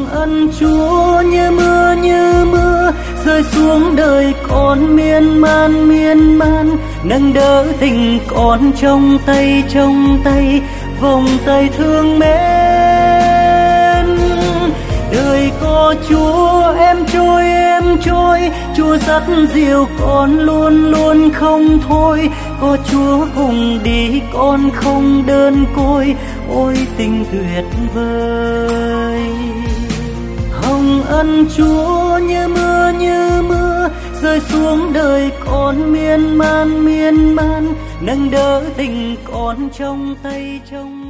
ân Chúa như mưa rơi xuống đời con miên man nâng đỡ tình con trong tay vòng tay thương mến. Đời có Chúa em trôi Chúa dắt dìu con luôn không thôi. Có Chúa cùng đi con không đơn côi, ôi tình tuyệt vời. Hồng ân Chúa như mưa rơi xuống đời con miên man nâng đỡ tình con trong tay